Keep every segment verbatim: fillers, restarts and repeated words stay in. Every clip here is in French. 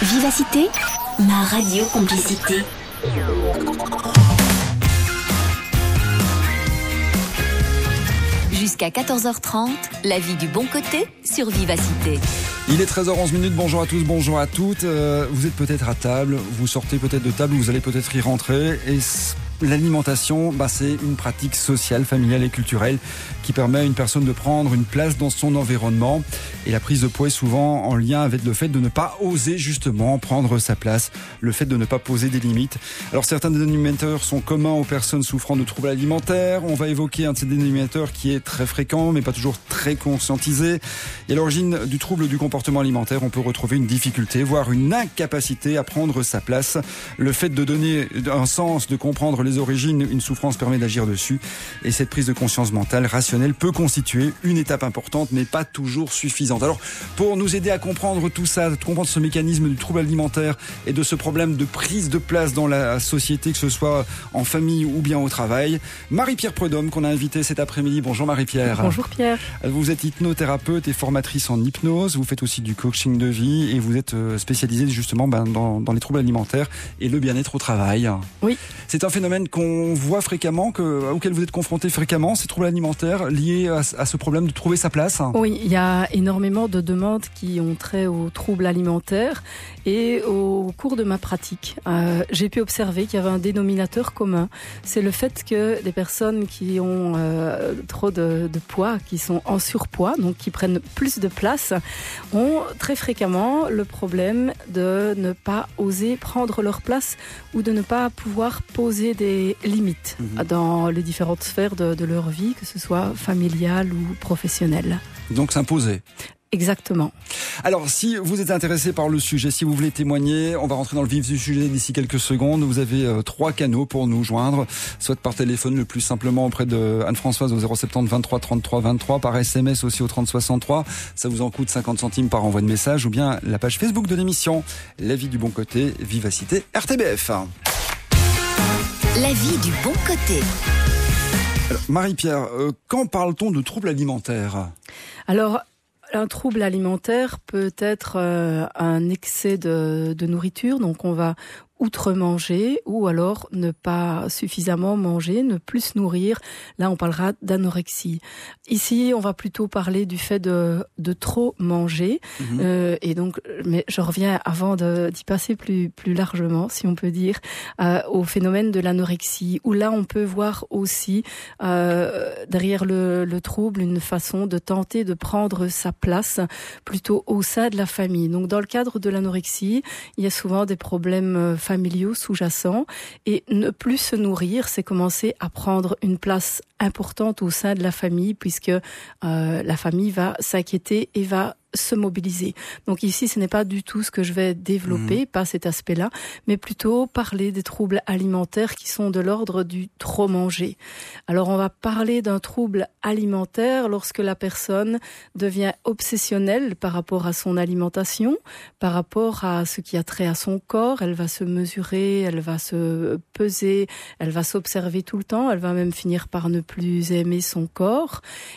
Vivacité, ma radio complicité. Jusqu'à quatorze heures trente, la vie du bon côté sur Vivacité. Il est treize heures onze, bonjour à tous, bonjour à toutes. Euh, vous êtes peut-être à table, vous sortez peut-être de table, vous allez peut-être y rentrer. Et l'alimentation, bah, c'est une pratique sociale, familiale et culturelle qui permet à une personne de prendre une place dans son environnement. Et la prise de poids est souvent en lien avec le fait de ne pas oser justement prendre sa place, le fait de ne pas poser des limites. Alors certains dénominateurs sont communs aux personnes souffrant de troubles alimentaires. On va évoquer un de ces dénominateurs qui est très fréquent mais pas toujours très conscientisé. Et à l'origine du trouble du comportement alimentaire, on peut retrouver une difficulté, voire une incapacité à prendre sa place. Le fait de donner un sens, de comprendre les origines, une souffrance permet d'agir dessus. Et cette prise de conscience mentale rationnelle peut constituer une étape importante, mais pas toujours suffisante. Alors, pour nous aider à comprendre tout ça, à comprendre ce mécanisme du trouble alimentaire et de ce problème de prise de place dans la société, que ce soit en famille ou bien au travail, Marie-Pierre Prudhomme, qu'on a invitée cet après-midi. Bonjour Marie-Pierre. Bonjour Pierre. Vous êtes hypnothérapeute et formatrice en hypnose. Vous faites aussi du coaching de vie et vous êtes spécialisée justement ben, dans, dans les troubles alimentaires et le bien-être au travail. Oui. C'est un phénomène qu'on voit fréquemment, que, auquel vous êtes confronté fréquemment, ces troubles alimentaires liés à, à ce problème de trouver sa place. Oui, il y a énormément de demandes qui ont trait aux troubles alimentaires et au cours de ma pratique, euh, j'ai pu observer qu'il y avait un dénominateur commun. C'est le fait que des personnes qui ont euh, trop de, de poids, qui sont en surpoids, donc qui prennent plus de place, ont très fréquemment le problème de ne pas oser prendre leur place ou de ne pas pouvoir poser des limites mmh. dans les différentes sphères de, de leur vie, que ce soit familiale ou professionnelle. Donc s'imposer. Exactement. Alors, si vous êtes intéressé par le sujet, si vous voulez témoigner, on va rentrer dans le vif du sujet d'ici quelques secondes. Vous avez euh, trois canaux pour nous joindre, soit par téléphone le plus simplement auprès de Anne-Françoise au zéro sept zéro vingt-trois trente-trois vingt-trois, par S M S aussi au trente soixante-trois. Ça vous en coûte cinquante centimes par envoi de message, ou bien la page Facebook de l'émission, La vie du bon côté, Vivacité R T B F. La vie du bon côté. Alors, Marie-Pierre, euh, quand parle-t-on de troubles alimentaires ? Alors, un trouble alimentaire peut être euh, un excès de, de nourriture, donc on va outre-manger ou alors ne pas suffisamment manger, ne plus se nourrir. Là, on parlera d'anorexie. Ici, on va plutôt parler du fait de, de trop manger. Mmh. Euh, et donc, mais je reviens avant de, d'y passer plus, plus largement, si on peut dire, euh, au phénomène de l'anorexie, où là, on peut voir aussi euh, derrière le, le trouble une façon de tenter de prendre sa place plutôt au sein de la famille. Donc, dans le cadre de l'anorexie, il y a souvent des problèmes familiaux familiaux sous-jacents, et ne plus se nourrir, c'est commencer à prendre une place importante au sein de la famille, puisque euh, la famille va s'inquiéter et va se mobiliser. Donc ici, ce n'est pas du tout ce que je vais développer, mmh. pas cet aspect-là, mais plutôt parler des troubles alimentaires qui sont de l'ordre du trop manger. Alors on va parler d'un trouble alimentaire lorsque la personne devient obsessionnelle par rapport à son alimentation, par rapport à ce qui a trait à son corps. Elle va se mesurer, elle va se peser, elle va s'observer tout le temps, elle va même finir par ne plus aimer son corps.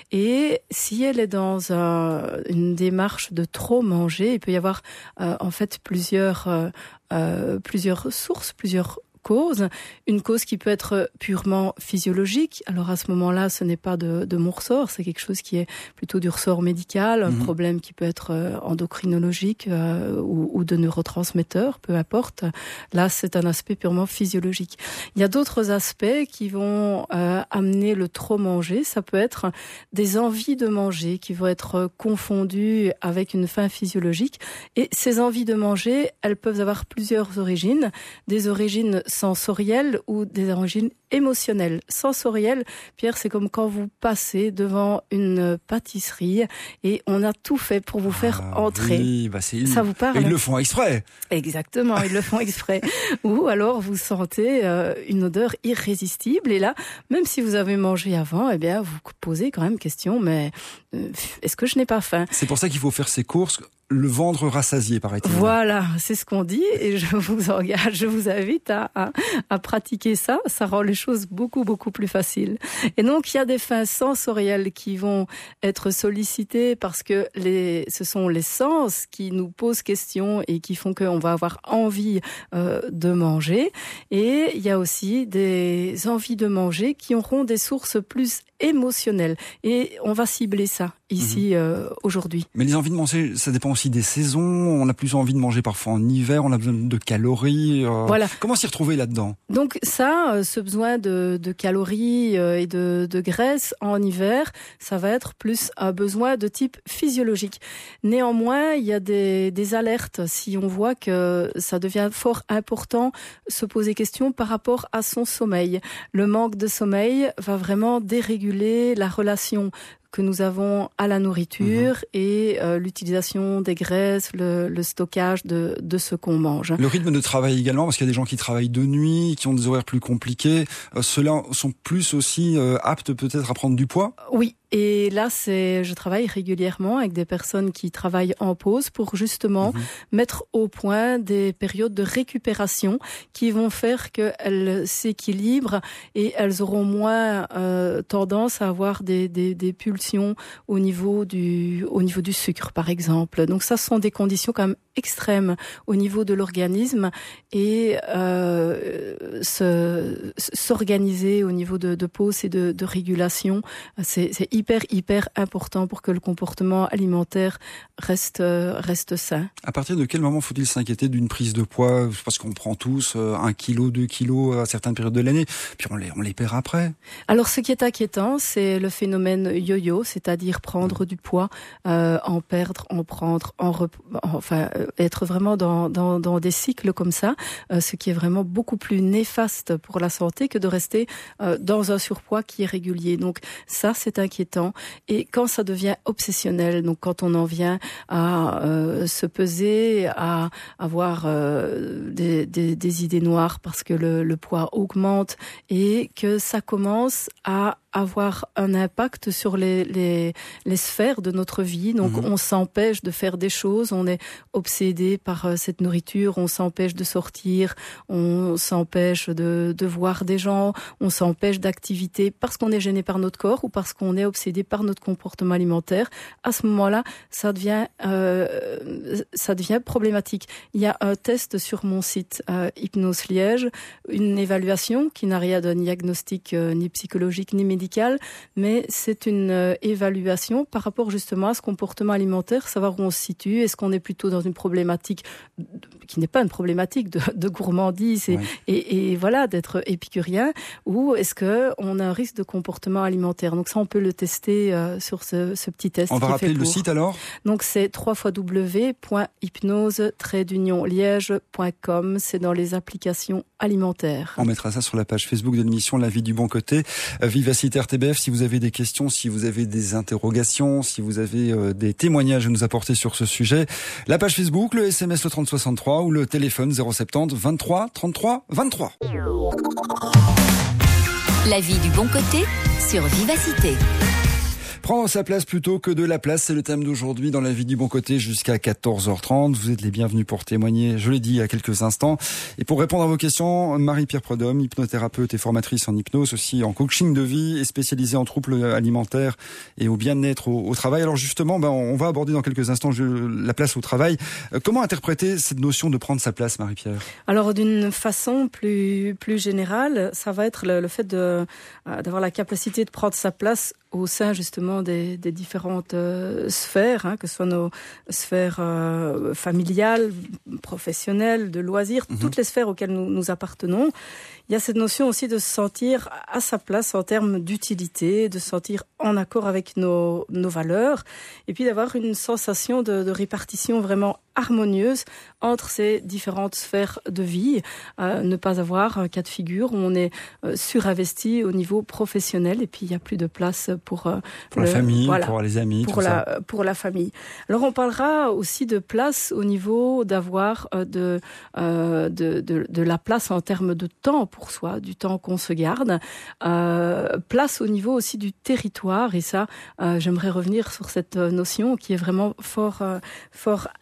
Et si elle est dans un, une démarche de trop manger, il peut y avoir euh, en fait plusieurs euh, euh, plusieurs sources, plusieurs cause, une cause qui peut être purement physiologique. Alors à ce moment-là, ce n'est pas de, de mon ressort, c'est quelque chose qui est plutôt du ressort médical, un mmh. problème qui peut être euh, endocrinologique euh, ou, ou de neurotransmetteurs, peu importe. Là, c'est un aspect purement physiologique. Il y a d'autres aspects qui vont euh, amener le trop manger. Ça peut être des envies de manger qui vont être confondues avec une faim physiologique. Et ces envies de manger, elles peuvent avoir plusieurs origines. Des origines sensorielles ou des origines émotionnelles. Sensorielles, Pierre, c'est comme quand vous passez devant une pâtisserie et on a tout fait pour vous faire ah, entrer. Oui, bah c'est Ça vous parle ? Et ils le font exprès. Exactement, ils le font exprès. Ou alors vous sentez euh, une odeur irrésistible et là, même si vous avez mangé avant, eh bien vous posez quand même question, mais euh, est-ce que je n'ai pas faim ? C'est pour ça qu'il faut faire ses courses le ventre rassasié, paraît-il. Voilà, c'est ce qu'on dit et je vous engage, je vous invite à, à, à pratiquer ça. Ça rend les choses choses beaucoup, beaucoup plus faciles. Et donc, il y a des fins sensorielles qui vont être sollicitées parce que les, ce sont les sens qui nous posent question et qui font qu'on va avoir envie euh, de manger. Et il y a aussi des envies de manger qui auront des sources plus émotionnelles. Et on va cibler ça ici mmh. euh, aujourd'hui. Mais les envies de manger, ça dépend aussi des saisons. On a plus envie de manger parfois en hiver, on a besoin de calories. Euh, voilà. Comment s'y retrouver là-dedans ? Donc ça, ce besoin de, de calories et de, de graisse en hiver, ça va être plus un besoin de type physiologique. Néanmoins, il y a des, des alertes. Si on voit que ça devient fort important, se poser question par rapport à son sommeil. Le manque de sommeil va vraiment déréguler la relation que nous avons à la nourriture mmh. et euh, l'utilisation des graisses, le, le stockage de, de ce qu'on mange. Le rythme de travail également, parce qu'il y a des gens qui travaillent de nuit, qui ont des horaires plus compliqués. Euh, Ceux-là sont plus aussi euh, aptes peut-être à prendre du poids ? Oui. Et là, c'est, je travaille régulièrement avec des personnes qui travaillent en pause pour justement mmh. mettre au point des périodes de récupération qui vont faire qu'elles s'équilibrent et elles auront moins euh, tendance à avoir des, des, des pulsions au niveau du, au niveau du sucre, par exemple. Donc ça, ce sont des conditions quand même extrêmes au niveau de l'organisme et euh, se, s'organiser au niveau de, de pause et de, de régulation, c'est, c'est hyper hyper important pour que le comportement alimentaire reste reste sain. À partir de quel moment faut-il s'inquiéter d'une prise de poids ? Parce qu'on prend tous un kilo, deux kilos à certaines périodes de l'année, puis on les on les perd après. Alors ce qui est inquiétant, c'est le phénomène yo-yo, c'est-à-dire prendre mmh. du poids, euh, en perdre, en prendre, en rep... enfin être vraiment dans dans dans des cycles comme ça, euh, ce qui est vraiment beaucoup plus néfaste pour la santé que de rester euh, dans un surpoids qui est régulier. Donc ça, c'est inquiétant. Et quand ça devient obsessionnel, donc quand on en vient à euh, se peser, à avoir euh, des, des, des idées noires parce que le, le poids augmente et que ça commence à avoir un impact sur les, les, les sphères de notre vie. Donc, mmh. on s'empêche de faire des choses, on est obsédé par euh, cette nourriture, on s'empêche de sortir, on s'empêche de, de voir des gens, on s'empêche d'activités parce qu'on est gêné par notre corps ou parce qu'on est obsédé par notre comportement alimentaire. À ce moment-là, ça devient, euh, ça devient problématique. Il y a un test sur mon site, euh, Hypnose Liège, une évaluation qui n'a rien d'un diagnostic euh, ni psychologique ni médical, mais c'est une euh, évaluation par rapport justement à ce comportement alimentaire, savoir où on se situe. Est-ce qu'on est plutôt dans une problématique qui n'est pas une problématique de, de gourmandise et, ouais. et, et voilà d'être épicurien, ou est-ce que on a un risque de comportement alimentaire? Donc ça, on peut le tester euh, sur ce, ce petit test. On va rappeler le site alors. Donc c'est w w w point hypnose tiret d'union liège point com. C'est dans les applications alimentaires. On mettra ça sur la page Facebook de l'émission La Vie du Bon Côté. Euh, Vivacité R T B F, si vous avez des questions, si vous avez des interrogations, si vous avez euh, des témoignages à nous apporter sur ce sujet, la page Facebook, le S M S le trente soixante-trois ou le téléphone zéro soixante-dix vingt-trois trente-trois vingt-trois. La Vie du Bon Côté sur Vivacité. Prendre sa place plutôt que de la place, c'est le thème d'aujourd'hui dans La Vie du Bon Côté jusqu'à quatorze heures trente. Vous êtes les bienvenus pour témoigner, je l'ai dit il y a quelques instants. Et pour répondre à vos questions, Marie-Pierre Prudhomme, hypnothérapeute et formatrice en hypnose, aussi en coaching de vie et spécialisée en troubles alimentaires et au bien-être au, au travail. Alors justement, ben, on va aborder dans quelques instants je, la place au travail. Comment interpréter cette notion de prendre sa place, Marie-Pierre ? Alors d'une façon plus, plus générale, ça va être le, le fait de, d'avoir la capacité de prendre sa place au sein justement des, des différentes euh, sphères, hein, que ce soit nos sphères euh, familiales, professionnelles, de loisirs, mmh. toutes les sphères auxquelles nous, nous appartenons. Il y a cette notion aussi de se sentir à sa place en termes d'utilité, de se sentir en accord avec nos, nos valeurs, et puis d'avoir une sensation de, de répartition vraiment harmonieuse entre ces différentes sphères de vie, euh, ne pas avoir un cas de figure où on est euh, surinvesti au niveau professionnel et puis il n'y a plus de place pour, euh, pour le, la famille, voilà, pour les amis, pour tout la, ça. pour la famille. Alors on parlera aussi de place au niveau d'avoir euh, de, euh, de, de, de la place en termes de temps pour soi, du temps qu'on se garde, euh, place au niveau aussi du territoire et ça, euh, j'aimerais revenir sur cette notion qui est vraiment fort, euh, fort importante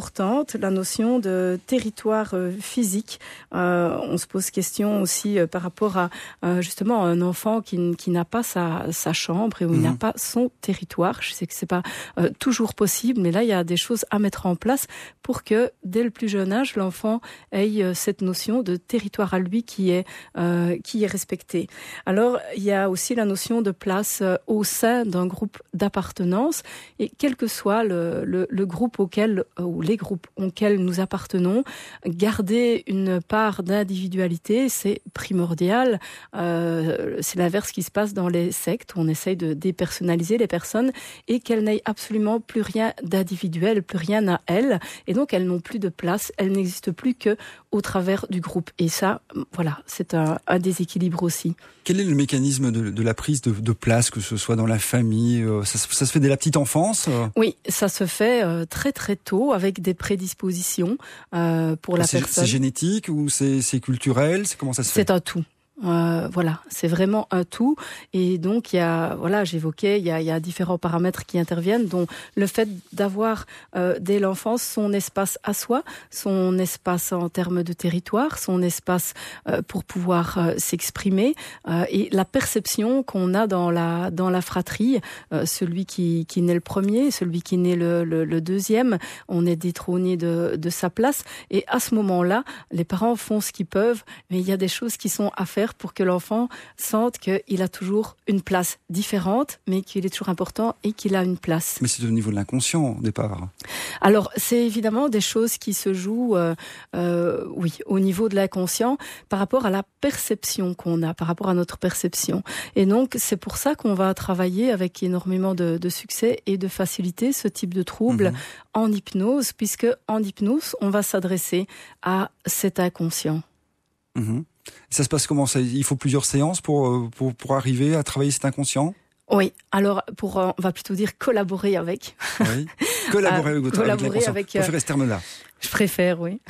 importante, la notion de territoire euh, physique. Euh, on se pose question aussi euh, par rapport à euh, justement un enfant qui, qui n'a pas sa, sa chambre et où mmh. il n'a pas son territoire. Je sais que c'est pas euh, toujours possible, mais là il y a des choses à mettre en place pour que dès le plus jeune âge, l'enfant ait euh, cette notion de territoire à lui qui est euh, qui est respectée. Alors il y a aussi la notion de place euh, au sein d'un groupe d'appartenance et quel que soit le, le, le groupe auquel ou les groupes auxquels nous appartenons, garder une part d'individualité, c'est primordial. Euh, c'est l'inverse qui se passe dans les sectes où on essaye de dépersonnaliser les personnes et qu'elles n'aient absolument plus rien d'individuel, plus rien à elles, et donc elles n'ont plus de place, elles n'existent plus que au travers du groupe. Et ça, voilà, c'est un, un déséquilibre aussi. Quel est le mécanisme de, de la prise de, de place, que ce soit dans la famille, ça, ça se fait dès la petite enfance? Oui, ça se fait euh, très très tôt avec des prédispositions euh, pour la c'est, personne. C'est génétique ou c'est, c'est culturel? C'est comment ça se fait? C'est un tout. Euh, voilà, c'est vraiment un tout. Et donc il y a, voilà, j'évoquais, il y a, il y a différents paramètres qui interviennent, dont le fait d'avoir euh, dès l'enfance son espace à soi, son espace en termes de territoire, son espace euh, pour pouvoir euh, s'exprimer, euh, et la perception qu'on a dans la dans la fratrie, euh, celui qui qui naît le premier, celui qui naît le, le, le deuxième, on est détrôné de de sa place. Et à ce moment-là, les parents font ce qu'ils peuvent, mais il y a des choses qui sont à faire pour que l'enfant sente qu'il a toujours une place différente, mais qu'il est toujours important et qu'il a une place. Mais c'est au niveau de l'inconscient, au départ. Alors, c'est évidemment des choses qui se jouent, euh, euh, oui, au niveau de l'inconscient, par rapport à la perception qu'on a, par rapport à notre perception. Et donc, c'est pour ça qu'on va travailler avec énormément de, de succès et de facilité ce type de trouble mmh. en hypnose, puisque en hypnose, on va s'adresser à cet inconscient. Mmh. Ça se passe comment? Ça, il faut plusieurs séances pour, pour, pour arriver à travailler cet inconscient? Oui, alors pour, on va plutôt dire collaborer avec. Oui. Collaborer avec votre collaborer avec, avec euh, préférez ce terme-là. Je préfère, oui.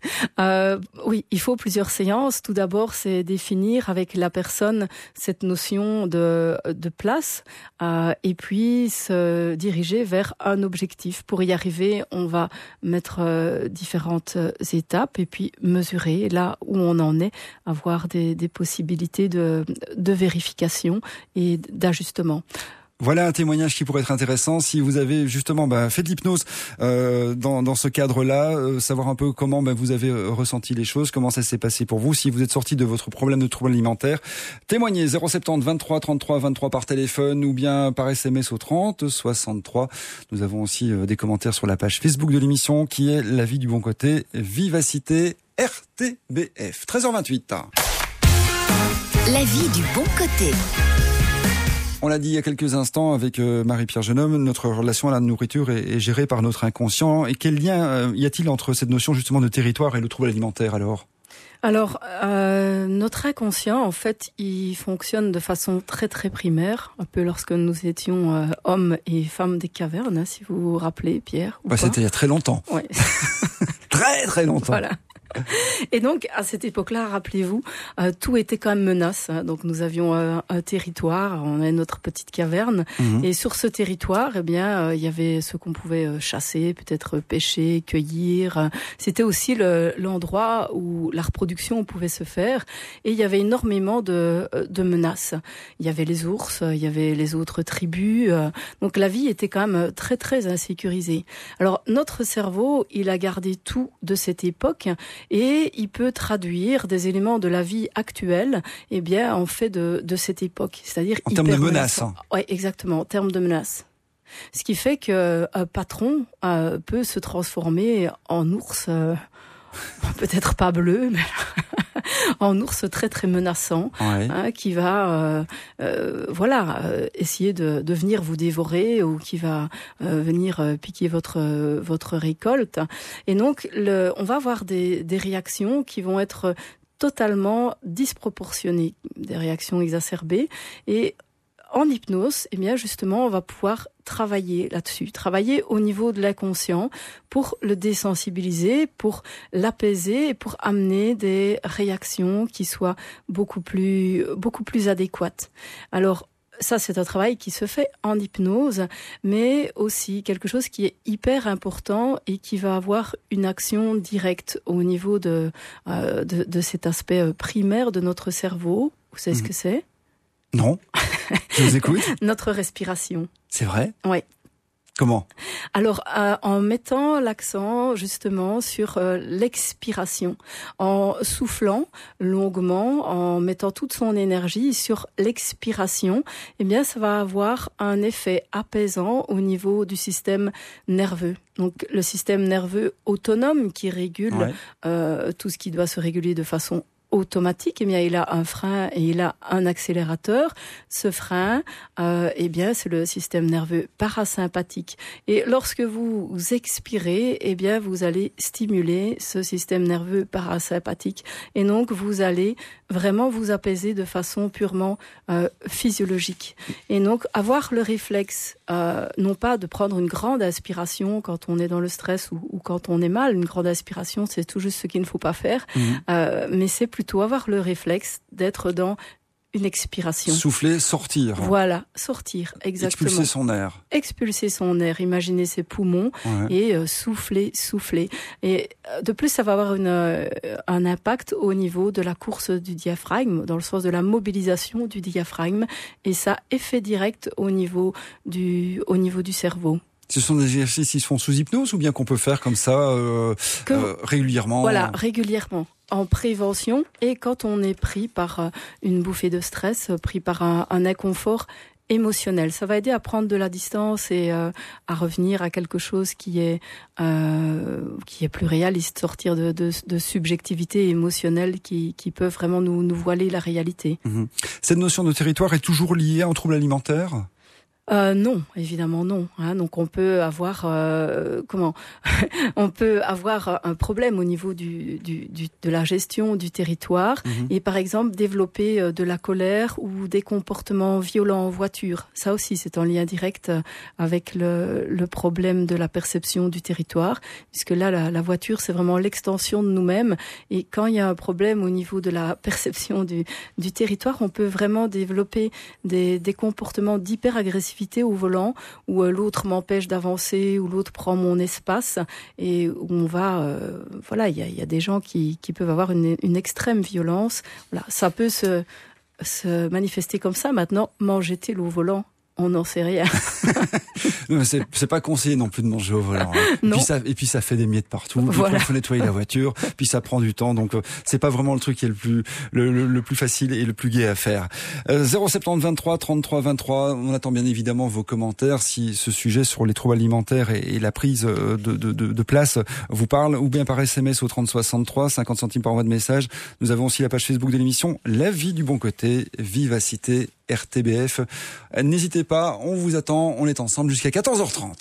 euh, oui, il faut plusieurs séances. Tout d'abord, c'est définir avec la personne cette notion de, de place euh, et puis se diriger vers un objectif. Pour y arriver, on va mettre euh, différentes étapes et puis mesurer là où on en est, avoir des, des possibilités de, de vérification et d'ajustement. Voilà un témoignage qui pourrait être intéressant si vous avez justement bah, fait de l'hypnose euh, dans, dans ce cadre-là, euh, savoir un peu comment bah, vous avez euh, ressenti les choses, comment ça s'est passé pour vous, si vous êtes sorti de votre problème de trouble alimentaire. Témoignez zéro sept zéro vingt-trois trente-trois vingt-trois par téléphone ou bien par S M S au trente soixante-trois. Nous avons aussi euh, des commentaires sur la page Facebook de l'émission qui est La vie du bon côté, Vivacité R T B F. treize heures vingt-huit. La vie du bon côté. On l'a dit il y a quelques instants avec euh, Marie-Pierre Genome, notre relation à la nourriture est, est gérée par notre inconscient. Et quel lien euh, y a-t-il entre cette notion justement de territoire et le trouble alimentaire alors ? Alors, euh, notre inconscient, en fait, il fonctionne de façon très très primaire, un peu lorsque nous étions euh, hommes et femmes des cavernes, hein, si vous vous rappelez, Pierre. Ou bah, pas. C'était il y a très longtemps. Oui. très très longtemps. Voilà. Et donc, à cette époque-là, rappelez-vous, euh, tout était quand même menace. Hein. Donc, nous avions euh, un territoire, on avait notre petite caverne. Mmh. Et sur ce territoire, eh bien, euh, il y avait ce qu'on pouvait euh, chasser, peut-être pêcher, cueillir. C'était aussi le, l'endroit où la reproduction pouvait se faire. Et il y avait énormément de, de menaces. Il y avait les ours, il y avait les autres tribus. Euh, donc, la vie était quand même très, très insécurisée. Alors, notre cerveau, il a gardé tout de cette époque. Et il peut traduire des éléments de la vie actuelle, eh bien, en fait de, de cette époque. C'est-à-dire en termes de menaces. Hein. Oui, exactement, en termes de menaces. Ce qui fait qu'un patron euh, peut se transformer en ours, euh, peut-être pas bleu, mais en ours très très menaçant, ouais. hein, qui va, euh, euh, voilà, euh, essayer de, de venir vous dévorer ou qui va euh, venir euh, piquer votre euh, votre récolte. Et donc, le, on va avoir des, des réactions qui vont être totalement disproportionnées, des réactions exacerbées. Et en hypnose, eh bien justement, on va pouvoir travailler là-dessus, travailler au niveau de l'inconscient pour le désensibiliser, pour l'apaiser et pour amener des réactions qui soient beaucoup plus, beaucoup plus adéquates. Alors, ça, c'est un travail qui se fait en hypnose, mais aussi quelque chose qui est hyper important et qui va avoir une action directe au niveau de, euh, de, de cet aspect primaire de notre cerveau. Vous savez mmh. ce que c'est ? Non. Je vous écoute. Notre respiration. C'est vrai ? Oui. Comment ? Alors, euh, en mettant l'accent justement sur euh, l'expiration, en soufflant longuement, en mettant toute son énergie sur l'expiration, eh bien, ça va avoir un effet apaisant au niveau du système nerveux. Donc, le système nerveux autonome qui régule ouais. euh, tout ce qui doit se réguler de façon automatique, eh bien, il a un frein et il a un accélérateur. Ce frein, euh, eh bien, c'est le système nerveux parasympathique. Et lorsque vous expirez, eh bien, vous allez stimuler ce système nerveux parasympathique. Et donc, vous allez vraiment vous apaiser de façon purement euh, physiologique. Et donc, avoir le réflexe, euh, non pas de prendre une grande aspiration quand on est dans le stress ou, ou quand on est mal. Une grande aspiration, c'est tout juste ce qu'il ne faut pas faire. Mmh. Euh, mais c'est plutôt avoir le réflexe d'être dans une expiration. Souffler, sortir. Voilà, sortir, exactement. Expulser son air. Expulser son air, imaginer ses poumons ouais. et euh, souffler, souffler. Et euh, de plus, ça va avoir une, euh, un impact au niveau de la course du diaphragme, dans le sens de la mobilisation du diaphragme, et ça a effet direct au niveau du, au niveau du cerveau. Ce sont des exercices qui se font sous hypnose ou bien qu'on peut faire comme ça euh, que, euh, régulièrement ? Voilà, régulièrement. En prévention et quand on est pris par une bouffée de stress, pris par un, un inconfort émotionnel. Ça va aider à prendre de la distance et euh, à revenir à quelque chose qui est euh, qui est plus réaliste, sortir de, de, de subjectivité émotionnelle qui, qui peuvent vraiment nous, nous voiler la réalité. Mmh. Cette notion de territoire est toujours liée à un trouble alimentaire ? Euh, non, évidemment non. Hein. Donc on peut avoir euh, comment on peut avoir un problème au niveau du, du, du de la gestion du territoire mmh. et par exemple développer de la colère ou des comportements violents en voiture. Ça aussi c'est en lien direct avec le, le problème de la perception du territoire, puisque là la, la voiture c'est vraiment l'extension de nous-mêmes et quand il y a un problème au niveau de la perception du, du territoire, on peut vraiment développer des, des comportements d'hyperagressivité au volant, où euh, l'autre m'empêche d'avancer, où l'autre prend mon espace, et où on va, euh, voilà, il y a, y a des gens qui, qui peuvent avoir une, une extrême violence. Voilà, ça peut se, se manifester comme ça. Maintenant, mange-t-il au volant ? On n'en sait rien. Non, c'est, c'est pas conseillé non plus de manger au volant. Hein. Et, puis ça, et puis ça fait des miettes partout. Voilà. Il faut nettoyer la voiture. Puis ça prend du temps. Donc c'est pas vraiment le truc qui est le plus le, le, le plus facile et le plus gai à faire. Euh, zéro sept zéro vingt-trois trente-trois vingt-trois. On attend bien évidemment vos commentaires si ce sujet sur les troubles alimentaires et, et la prise de, de, de, de place vous parle, ou bien par S M S au trente soixante-trois, cinquante centimes par envoi de message. Nous avons aussi la page Facebook de l'émission La Vie du Bon Côté, Vivacité R T B F. N'hésitez pas, on vous attend, on est ensemble jusqu'à quatorze heures trente.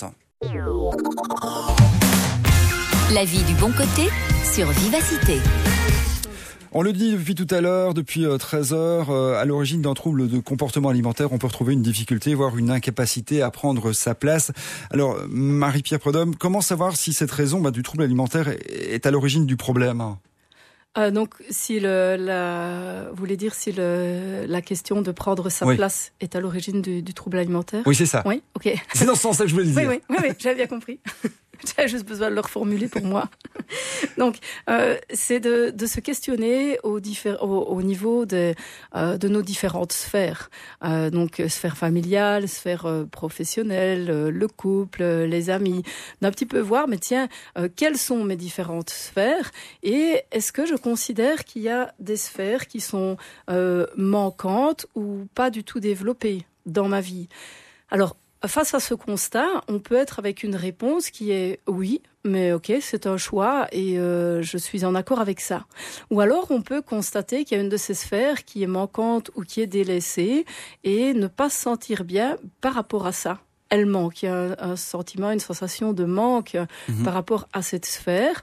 La Vie du Bon Côté sur Vivacité. On le dit depuis tout à l'heure, depuis treize heures, à l'origine d'un trouble de comportement alimentaire, on peut retrouver une difficulté, voire une incapacité à prendre sa place. Alors, Marie-Pierre Prudhomme, comment savoir si cette raison bah, du trouble alimentaire est à l'origine du problème ? Euh, donc, si le, la, vous voulez dire si le, la question de prendre sa oui. place est à l'origine du, du trouble alimentaire ? Oui, c'est ça. Oui, ok. C'est dans ce sens-là que je voulais le dire. Oui, oui, oui, oui j'avais bien compris. J'avais juste besoin de le reformuler pour moi. Donc, euh, c'est de, de se questionner au, diffé- au, au niveau de, euh, de nos différentes sphères. Euh, donc, sphère familiale, sphère euh, professionnelle, euh, le couple, euh, les amis. D'un petit peu voir, mais tiens, euh, quelles sont mes différentes sphères ? Et est-ce que je considère qu'il y a des sphères qui sont euh, manquantes ou pas du tout développées dans ma vie ? Alors, face à ce constat, on peut être avec une réponse qui est oui, mais ok, c'est un choix et euh, je suis en accord avec ça. Ou alors on peut constater qu'il y a une de ces sphères qui est manquante ou qui est délaissée et ne pas se sentir bien par rapport à ça. Elle manque, il y a un, un sentiment, une sensation de manque mmh. par rapport à cette sphère.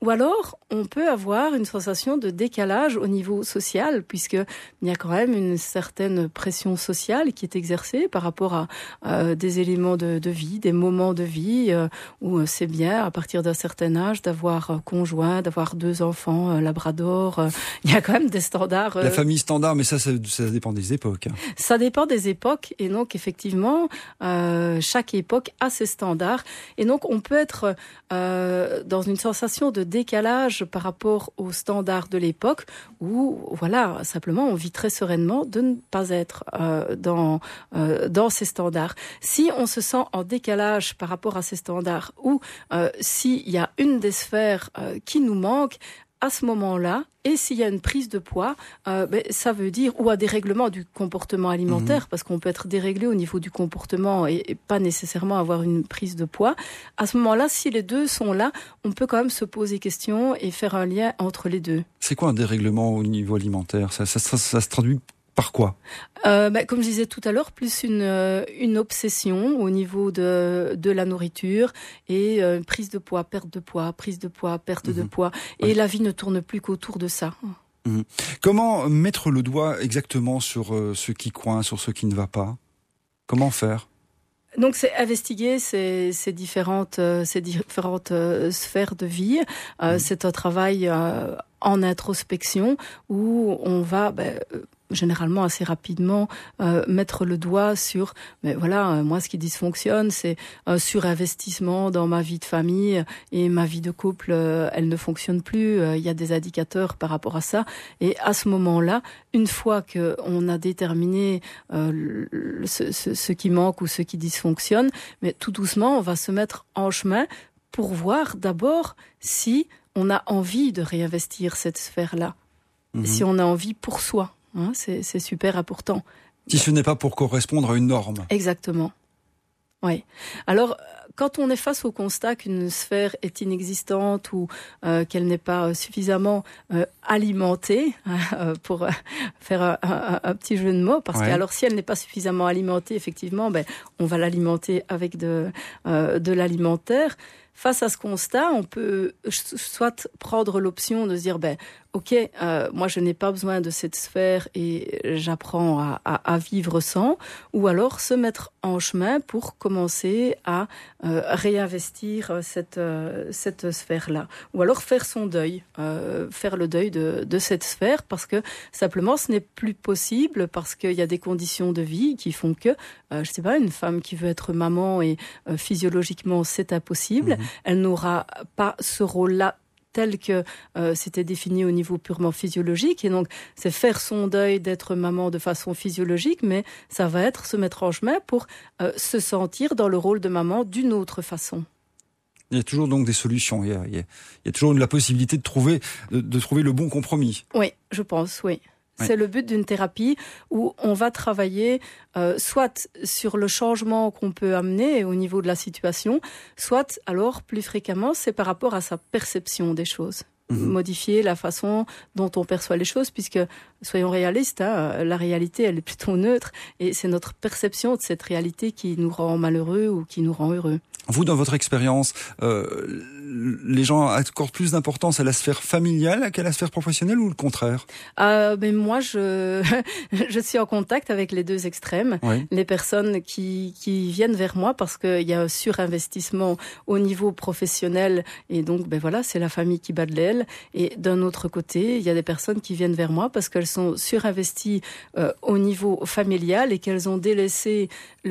Ou alors, on peut avoir une sensation de décalage au niveau social, puisqu'il y a quand même une certaine pression sociale qui est exercée par rapport à euh, des éléments de, de vie, des moments de vie, euh, où c'est bien, à partir d'un certain âge, d'avoir euh, conjoint, d'avoir deux enfants, euh, labrador. Euh, il y a quand même des standards. Euh, La famille standard, mais ça, ça, ça dépend des époques. Hein. Ça dépend des époques, et donc effectivement, euh, chaque époque a ses standards. Et donc, on peut être euh, dans une sensation de décalage par rapport aux standards de l'époque où, voilà, simplement, on vit très sereinement de ne pas être euh, dans euh, dans ces standards. Si on se sent en décalage par rapport à ces standards ou euh, s'il y a une des sphères euh, qui nous manque, à ce moment-là, et s'il y a une prise de poids, euh, ben, ça veut dire, ou à dérèglement du comportement alimentaire, mmh. parce qu'on peut être déréglé au niveau du comportement et, et pas nécessairement avoir une prise de poids. À ce moment-là, si les deux sont là, on peut quand même se poser question et faire un lien entre les deux. C'est quoi un dérèglement au niveau alimentaire ? ça, ça, ça, ça se traduit par quoi ? euh, bah, Comme je disais tout à l'heure, plus une, euh, une obsession au niveau de, de la nourriture et euh, prise de poids, perte de poids, prise de poids, perte mmh. de poids. Et ouais. La vie ne tourne plus qu'autour de ça. Mmh. Comment mettre le doigt exactement sur euh, ce qui coince, sur ce qui ne va pas ? Comment faire ? Donc c'est investiguer ces, ces différentes, euh, ces différentes euh, sphères de vie. Euh, mmh. C'est un travail euh, en introspection où on va... Bah, généralement assez rapidement euh, mettre le doigt sur mais voilà euh, moi ce qui dysfonctionne c'est un surinvestissement dans ma vie de famille et ma vie de couple euh, elle ne fonctionne plus, il euh, y a des indicateurs par rapport à ça et à ce moment-là une fois que on a déterminé euh, le, ce, ce, ce qui manque ou ce qui dysfonctionne, mais tout doucement on va se mettre en chemin pour voir d'abord si on a envie de réinvestir cette sphère-là, mmh. si on a envie pour soi. Hein, c'est, c'est super important. Si ce n'est pas pour correspondre à une norme. Exactement. Oui. Alors, quand on est face au constat qu'une sphère est inexistante ou euh, qu'elle n'est pas suffisamment euh, alimentée, euh, pour euh, faire un, un, un petit jeu de mots, parce ouais. que alors si elle n'est pas suffisamment alimentée, effectivement, ben on va l'alimenter avec de euh, de l'alimentaire. Face à ce constat, on peut soit prendre l'option de se dire ben ok, euh, moi je n'ai pas besoin de cette sphère et j'apprends à, à, à vivre sans, ou alors se mettre en chemin pour commencer à euh, réinvestir cette euh, cette sphère-là, ou alors faire son deuil, euh, faire le deuil de de cette sphère parce que simplement ce n'est plus possible parce qu'il y a des conditions de vie qui font que euh, je sais pas, une femme qui veut être maman et euh, physiologiquement c'est impossible. Mmh. Elle n'aura pas ce rôle-là tel que euh, c'était défini au niveau purement physiologique. Et donc, c'est faire son deuil d'être maman de façon physiologique, mais ça va être se mettre en chemin pour euh, se sentir dans le rôle de maman d'une autre façon. Il y a toujours donc des solutions. Il y a, il y a, il y a toujours la possibilité de trouver, de, de trouver le bon compromis. Oui, je pense, oui. C'est le but d'une thérapie où on va travailler euh, soit sur le changement qu'on peut amener au niveau de la situation, soit alors plus fréquemment c'est par rapport à sa perception des choses. Mmh. Modifier la façon dont on perçoit les choses, puisque soyons réalistes, hein, la réalité elle est plutôt neutre et c'est notre perception de cette réalité qui nous rend malheureux ou qui nous rend heureux. Vous, dans votre expérience, euh, les gens accordent plus d'importance à la sphère familiale qu'à la sphère professionnelle ou le contraire ? euh, ben Moi, je je suis en contact avec les deux extrêmes. Oui. Les personnes qui qui viennent vers moi parce qu'il y a un surinvestissement au niveau professionnel et donc ben voilà, c'est la famille qui bat de l'aile. Et d'un autre côté, il y a des personnes qui viennent vers moi parce qu'elles sont surinvesties euh, au niveau familial et qu'elles ont délaissé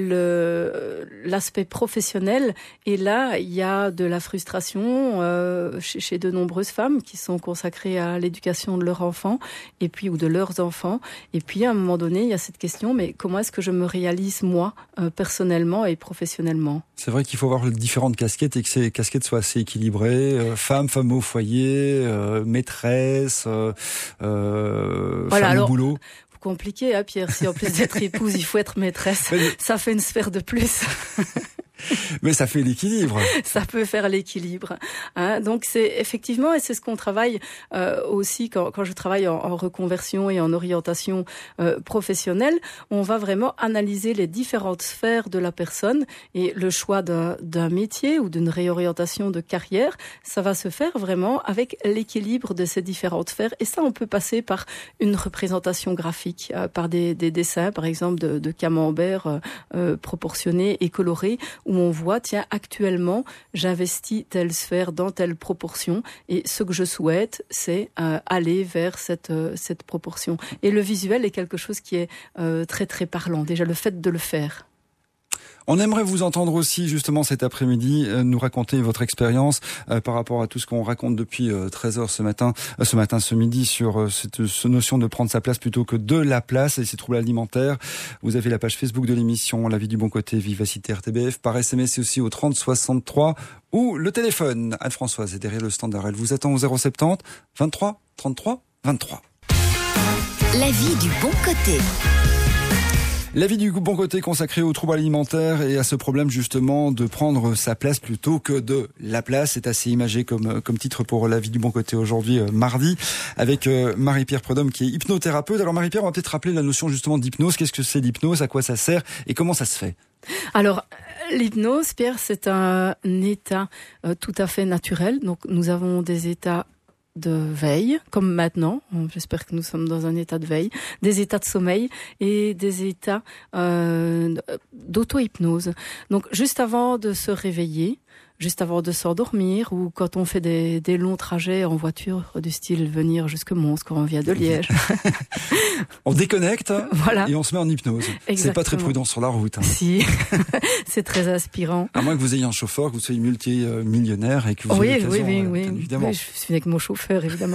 le l'aspect professionnel. Et là, il y a de la frustration euh, chez, chez de nombreuses femmes qui sont consacrées à l'éducation de leurs enfants et puis ou de leurs enfants. Et puis à un moment donné, il y a cette question, mais comment est-ce que je me réalise moi euh, personnellement et professionnellement ? C'est vrai qu'il faut avoir différentes casquettes et que ces casquettes soient assez équilibrées. Euh, femme, femme au foyer, euh, maîtresse, euh, euh, voilà, femme alors, au boulot. Compliqué, hein, Pierre. Si en plus d'être épouse, il faut être maîtresse, ça fait une sphère de plus. Mais ça fait l'équilibre. Ça peut faire l'équilibre. Hein. Donc c'est effectivement, et c'est ce qu'on travaille euh, aussi quand, quand je travaille en, en reconversion et en orientation euh, professionnelle. On va vraiment analyser les différentes sphères de la personne et le choix d'un, d'un métier ou d'une réorientation de carrière, ça va se faire vraiment avec l'équilibre de ces différentes sphères. Et ça, on peut passer par une représentation graphique, euh, par des, des dessins, par exemple, de, de camembert euh, euh, proportionnés et colorés, où on voit, tiens, actuellement, j'investis telle sphère dans telle proportion, et ce que je souhaite, c'est euh, aller vers cette euh, cette proportion. Et le visuel est quelque chose qui est euh, très très parlant. Déjà, le fait de le faire. On aimerait vous entendre aussi justement cet après-midi euh, nous raconter votre expérience euh, par rapport à tout ce qu'on raconte depuis euh, treize heures ce matin, euh, ce matin, ce midi sur euh, cette, cette notion de prendre sa place plutôt que de la place et ces troubles alimentaires. Vous avez la page Facebook de l'émission La vie du bon côté, Vivacité R T B F, par S M S et aussi au trente soixante-trois ou le téléphone. Anne-Françoise est derrière le standard. Elle vous attend au zéro soixante-dix vingt-trois trente-trois vingt-trois. La vie du bon côté. La vie du bon côté consacrée aux troubles alimentaires et à ce problème justement de prendre sa place plutôt que de la place. C'est assez imagé comme, comme titre pour La vie du bon côté aujourd'hui, euh, mardi, avec euh, Marie-Pierre Prudhomme qui est hypnothérapeute. Alors Marie-Pierre, on va peut-être rappeler la notion justement d'hypnose. Qu'est-ce que c'est l'hypnose, à quoi ça sert et comment ça se fait? Alors, l'hypnose, Pierre, c'est un état euh, tout à fait naturel. Donc, nous avons des états de veille, comme maintenant, j'espère que nous sommes dans un état de veille, des états de sommeil et des états euh, d'auto-hypnose. Donc, juste avant de se réveiller, juste avant de s'endormir, ou quand on fait des, des longs trajets en voiture, du style venir jusque Mons quand on vient de Liège. On déconnecte voilà. Et on se met en hypnose. Exactement. C'est pas très prudent sur la route. Hein. Si, c'est très inspirant. À moins que vous ayez un chauffeur, que vous soyez multimillionnaire et que vous oui, ayez l'occasion, oui, oui, euh, oui. évidemment. Oui, je suis avec mon chauffeur, évidemment.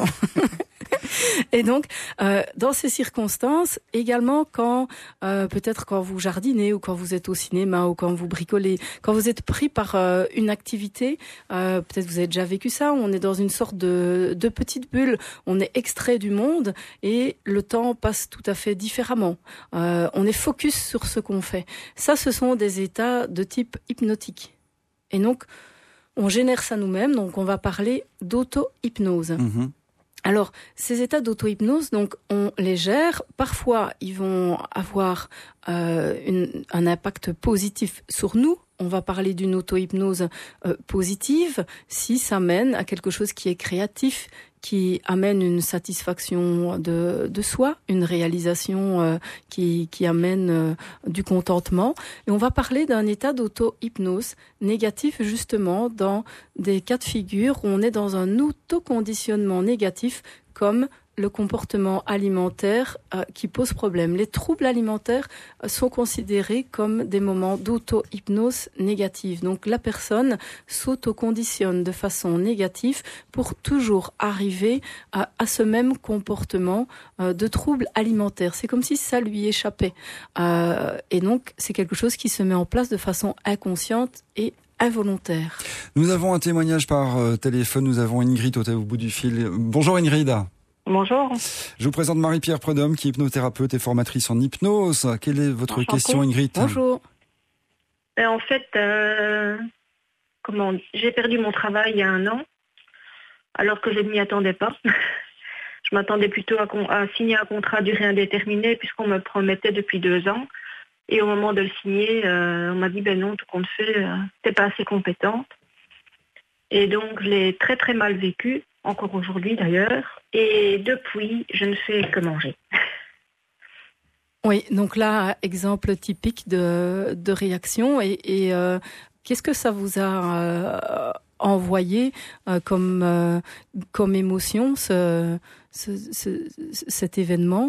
Et donc, euh, dans ces circonstances, également quand, euh, peut-être quand vous jardinez ou quand vous êtes au cinéma ou quand vous bricolez, quand vous êtes pris par euh, une activité, euh, peut-être vous avez déjà vécu ça, on est dans une sorte de, de petite bulle, on est extrait du monde et le temps passe tout à fait différemment. Euh, on est focus sur ce qu'on fait. Ça, ce sont des états de type hypnotique. Et donc, on génère ça nous-mêmes, donc on va parler d'auto-hypnose. Mmh. Alors, ces états d'auto-hypnose, donc, on les gère. Parfois, ils vont avoir euh, une, un impact positif sur nous. On va parler d'une auto-hypnose euh, positive si ça mène à quelque chose qui est créatif, qui amène une satisfaction de, de soi, une réalisation euh, qui, qui amène euh, du contentement. Et on va parler d'un état d'auto-hypnose négatif, justement, dans des cas de figure où on est dans un autoconditionnement négatif, comme le comportement alimentaire euh, qui pose problème. Les troubles alimentaires euh, sont considérés comme des moments d'auto-hypnose négative. Donc la personne s'auto-conditionne de façon négative pour toujours arriver à, à ce même comportement euh, de trouble alimentaire. C'est comme si ça lui échappait. Euh, et donc c'est quelque chose qui se met en place de façon inconsciente et involontaire. Nous avons un témoignage par euh, téléphone. Nous avons Ingrid au, au bout du fil. Bonjour Ingrid. Bonjour. Je vous présente Marie-Pierre Prudhomme, qui est hypnothérapeute et formatrice en hypnose. Quelle est votre Enchanté. question, Ingrid? Bonjour. Et en fait, euh, comment, j'ai perdu mon travail il y a un an, alors que je ne m'y attendais pas. Je m'attendais plutôt à, à signer un contrat à durée indéterminée, puisqu'on me promettait depuis deux ans. Et au moment de le signer, euh, on m'a dit, ben non, tout compte fait, euh, t'es pas assez compétente. Et donc, je l'ai très très mal vécu, encore aujourd'hui d'ailleurs. Et depuis, je ne fais que manger. Oui, donc là, exemple typique de, de réaction. Et, et euh, qu'est-ce que ça vous a euh, envoyé euh, comme, euh, comme émotion, ce, ce, ce, cet événement?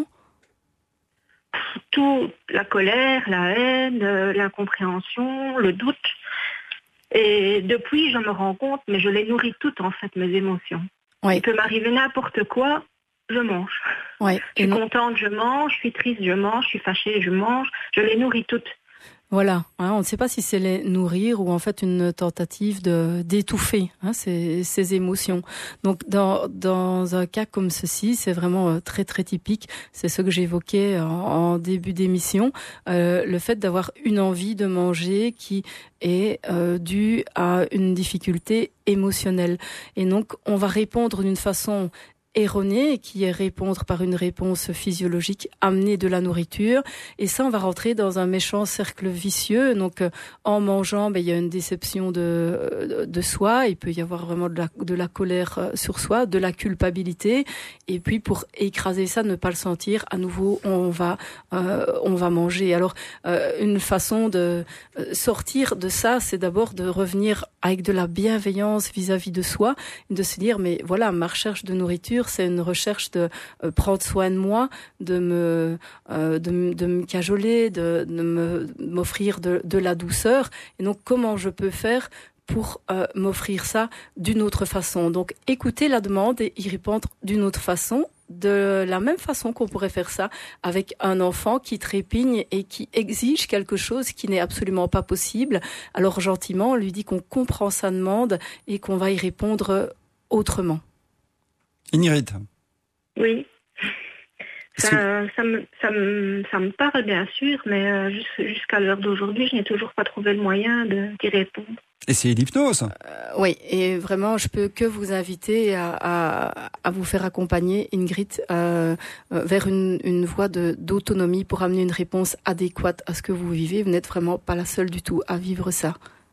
Tout, la colère, la haine, l'incompréhension, le doute. Et depuis, je me rends compte, mais je les nourris toutes, en fait, mes émotions. Oui. Il peut m'arriver n'importe quoi, je mange. Oui. Je suis contente, je mange. Je suis triste, je mange. Je suis fâchée, je mange. Je les nourris toutes. Voilà, hein, on ne sait pas si c'est les nourrir ou en fait une tentative de d'étouffer hein, ces, ces émotions. Donc dans dans un cas comme ceci, c'est vraiment très très typique. C'est ce que j'évoquais en, en début d'émission, euh, le fait d'avoir une envie de manger qui est euh, due à une difficulté émotionnelle. Et donc on va répondre d'une façon erronée, qui est répondre par une réponse physiologique, amener de la nourriture, et ça on va rentrer dans un méchant cercle vicieux. Donc euh, en mangeant, ben, il y a une déception de, de soi, il peut y avoir vraiment de la, de la colère sur soi, de la culpabilité, et puis pour écraser ça, ne pas le sentir, à nouveau on va euh, on va manger. Alors euh, une façon de sortir de ça, c'est d'abord de revenir avec de la bienveillance vis-à-vis de soi, de se dire mais voilà, ma recherche de nourriture, c'est une recherche de euh, prendre soin de moi, de me, euh, de, de me cajoler, de, de me, m'offrir de, de la douceur. Et donc, comment je peux faire pour euh, m'offrir ça d'une autre façon? Donc, écouter la demande et y répondre d'une autre façon, de la même façon qu'on pourrait faire ça avec un enfant qui trépigne et qui exige quelque chose qui n'est absolument pas possible. Alors, gentiment, on lui dit qu'on comprend sa demande et qu'on va y répondre autrement. Ingrid. Oui. Ça, que... ça, me, ça, me, ça me parle bien sûr, mais euh, jusqu'à l'heure d'aujourd'hui, je n'ai toujours pas trouvé le moyen de, d'y répondre. Essayez l'hypnose. Euh, oui, et vraiment, je peux que vous inviter à, à, à vous faire accompagner, Ingrid, euh, vers une, une voie de, d'autonomie pour amener une réponse adéquate à ce que vous vivez. Vous n'êtes vraiment pas la seule du tout à vivre ça.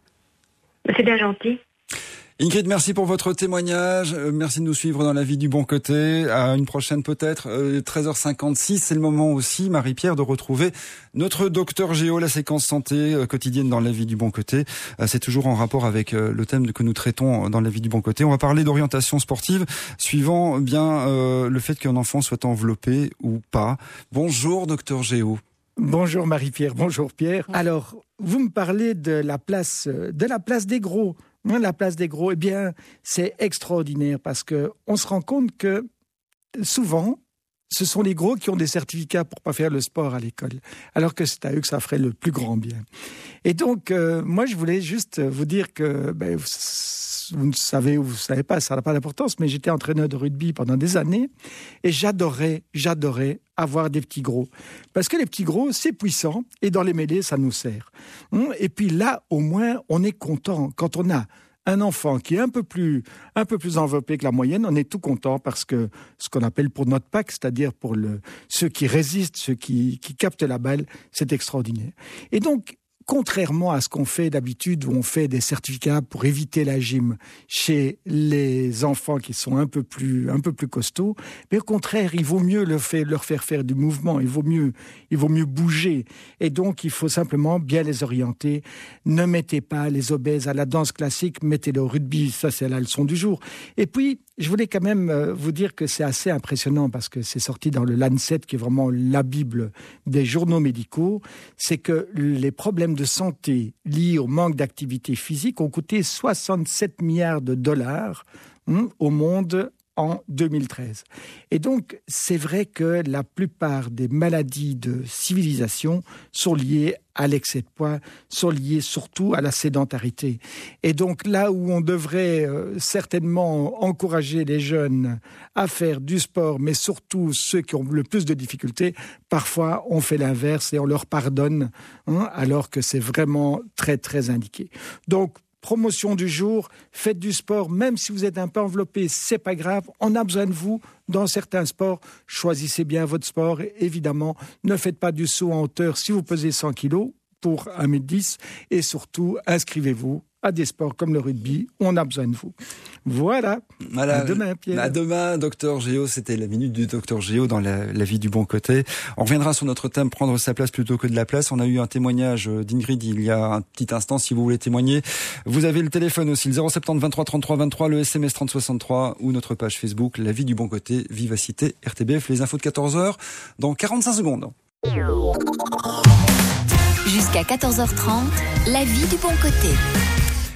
C'est bien gentil. Ingrid, merci pour votre témoignage. Euh, merci de nous suivre dans la vie du bon côté. À une prochaine peut-être. Euh, treize heures cinquante-six, c'est le moment aussi, Marie-Pierre, de retrouver notre docteur Géo, la séquence santé euh, quotidienne dans la vie du bon côté. Euh, c'est toujours en rapport avec euh, le thème que nous traitons dans la vie du bon côté. On va parler d'orientation sportive, suivant bien euh, le fait qu'un enfant soit enveloppé ou pas. Bonjour, docteur Géo. Bonjour Marie-Pierre, bonjour Pierre. Alors, vous me parlez de la place, de la place des gros. La place des gros, eh bien, c'est extraordinaire parce que on se rend compte que souvent, ce sont les gros qui ont des certificats pour pas faire le sport à l'école, alors que c'est à eux que ça ferait le plus grand bien. Et donc, euh, moi, je voulais juste vous dire que ben, vous, vous ne savez ou vous ne savez pas, ça n'a pas d'importance, mais j'étais entraîneur de rugby pendant des années et j'adorais, j'adorais avoir des petits gros. Parce que les petits gros, c'est puissant et dans les mêlées, ça nous sert. Et puis là, au moins, on est content. Quand on a un enfant qui est un peu plus, un peu plus enveloppé que la moyenne, on est tout content parce que ce qu'on appelle pour notre pack, c'est-à-dire pour le, ceux qui résistent, ceux qui, qui captent la balle, c'est extraordinaire. Et donc, contrairement à ce qu'on fait d'habitude, où on fait des certificats pour éviter la gym chez les enfants qui sont un peu plus, un peu plus costauds, mais au contraire, il vaut mieux leur faire, leur faire faire du mouvement, il vaut mieux, il vaut mieux bouger. Et donc, il faut simplement bien les orienter. Ne mettez pas les obèses à la danse classique, mettez-les au rugby, ça c'est la leçon du jour. Et puis, je voulais quand même vous dire que c'est assez impressionnant parce que c'est sorti dans le Lancet, qui est vraiment la Bible des journaux médicaux, c'est que les problèmes de santé liés au manque d'activité physique ont coûté soixante-sept milliards de dollars hein, au monde en deux mille treize. Et donc, c'est vrai que la plupart des maladies de civilisation sont liées à l'excès de poids, sont liées surtout à la sédentarité. Et donc, là où on devrait euh, certainement encourager les jeunes à faire du sport, mais surtout ceux qui ont le plus de difficultés, parfois on fait l'inverse et on leur pardonne, hein, alors que c'est vraiment très, très indiqué. Donc, promotion du jour, faites du sport, même si vous êtes un peu enveloppé, c'est pas grave, on a besoin de vous dans certains sports, choisissez bien votre sport, évidemment, ne faites pas du saut en hauteur si vous pesez cent kilos pour un mètre dix, et surtout, inscrivez-vous à des sports comme le rugby, on a besoin de vous. Voilà, voilà. À demain Pierre. À demain, docteur Géo, c'était la minute du docteur Géo dans la, la vie du bon côté. On reviendra sur notre thème, prendre sa place plutôt que de la place. On a eu un témoignage d'Ingrid il y a un petit instant, si vous voulez témoigner. Vous avez le téléphone aussi, le zéro sept zéro vingt-trois trente-trois vingt-trois, le S M S trente soixante-trois ou notre page Facebook, la vie du bon côté, Vivacité, R T B F, les infos de quatorze heures dans quarante-cinq secondes. Jusqu'à quatorze heures trente, la vie du bon côté.